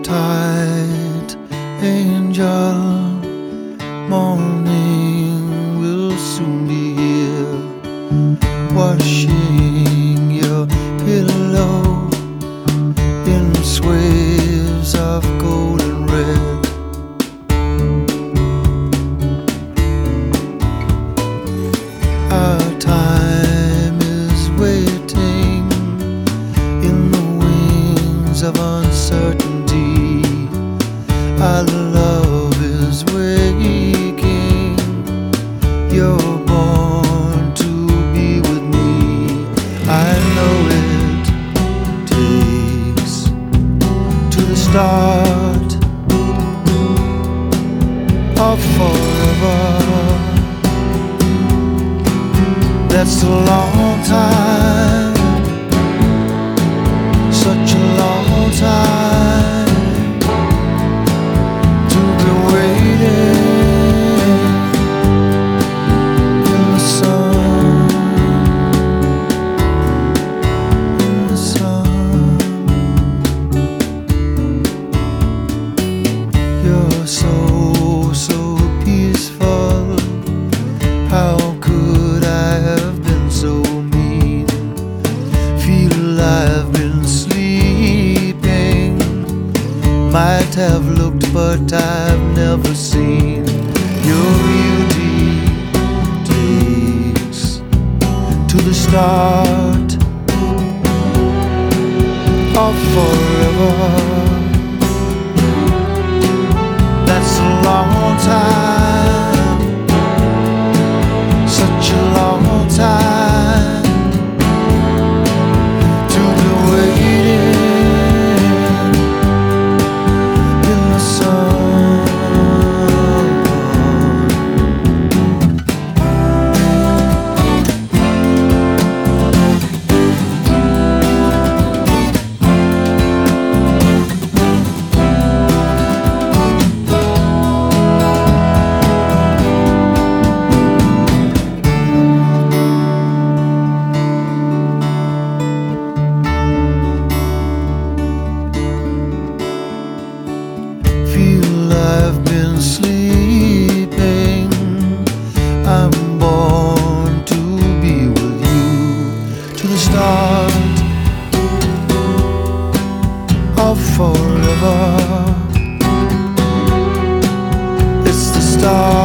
tight angel, morning will soon be here, washing your pillow in waves of gold and red. Our time is waiting in the wings of uncertainty. Our love is waking. You're born to be with me. I know it takes to the start of forever. That's a long time, such a long time to be waiting in the sun, in the sun. You're so peaceful. How could I have been so mean? Feel I've been sleeping. Might have looked, but I've never seen. Your beauty takes to the start of forever. That's a long time, such a long time to be waiting in the sun. I've been sleeping. I'm born to be with you to the start of forever. It's the start